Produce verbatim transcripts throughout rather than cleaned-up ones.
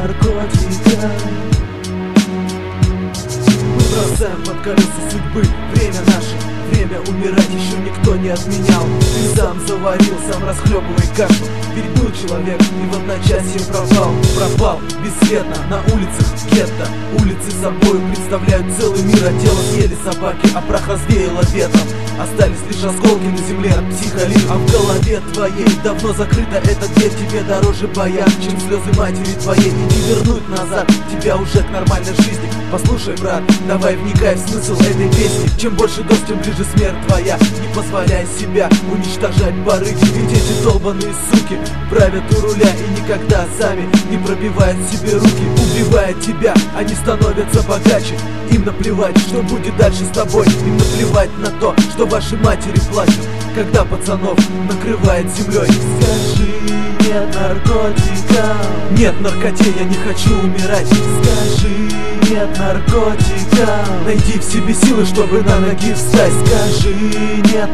наркотика. Мы бросаем под колеса судьбы время наше, время умирать еще никто не отменял. Ты сам заварил, сам расхлебывай кашу. Передул человек и в одночасье пропал. Пропал бесследно на улицах гетто. Улицы собой представляют целый мир, а тело съели собаки, а прах развеяло ветром. Остались лишь осколки на земле от психолин. А в голове твоей давно закрыта эта дверь. Тебе дороже бояр, чем слезы матери твоей. И не вернуть назад тебя уже к нормальной жизни. Послушай, брат, давай вникай в смысл этой песни. Чем больше доз, тем ближе смерть твоя. Не позволяй себя уничтожать порыв. Ведь эти долбаные суки правят у руля и никогда сами не пробивают себе руки. Убивая тебя, они становятся богаче. Им наплевать, что будет дальше с тобой. Им наплевать на то, что ваши матери плачут, когда пацанов накрывает землей. Скажи нет наркотикам, нет наркоте, я не хочу умирать. Скажи нет наркотикам, найди в себе силы, чтобы на ноги встать. Скажи нет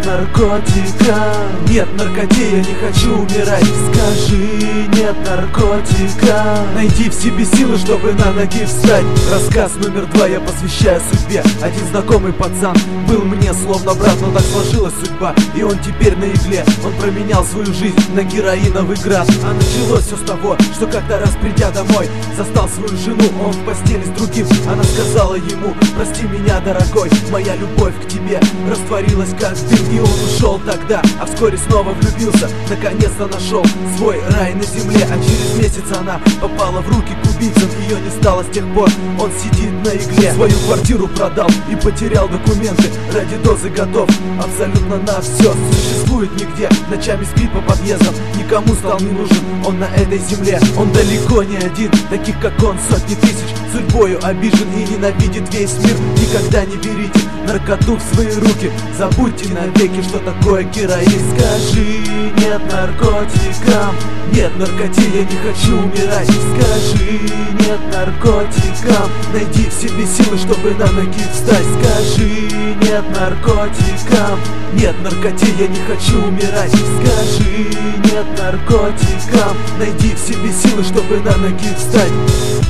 наркотикам, нет наркоте, я не хочу умирать. Скажи нет наркотикам, найди в себе силы, чтобы на ноги встать. Рассказ номер два я посвящаю судьбе. Один знакомый пацан был мне словно брат, но так сложилась судьба, и он теперь на игле. Он променял свою жизнь на героиновый град. А началось все с того, что как-то раз придя домой, застал свою жену, он в постели с другим. Она сказала ему: прости меня, дорогой, моя любовь к тебе растворилась как дым. И он ушел тогда, а вскоре снова влюбился. Наконец-то нашел свой рай на земле. А через месяц она попала в руки к убийцам. Ее не стало с тех пор, он сидит на игле. Свою квартиру продал и потерял документы. Ради дозы готов абсолютно на все. Существует нигде, ночами спит по подъездам. Никому стал не нужен он на этой земле. Он далеко не один, таких как он сотни тысяч. Судьбою обижен и ненавидит весь мир. Никогда не берите наркоту в свои руки. Забудьте навеки, что такое героин. Скажи нет наркотикам, нет наркоте, я не хочу умирать. Скажи нет наркотикам, найди в себе силы, чтобы на ноги встать. Скажи нет наркотикам, нет наркоте, я не хочу умирать. Скажи нет наркотикам, найди в себе силы, чтобы на ноги встать.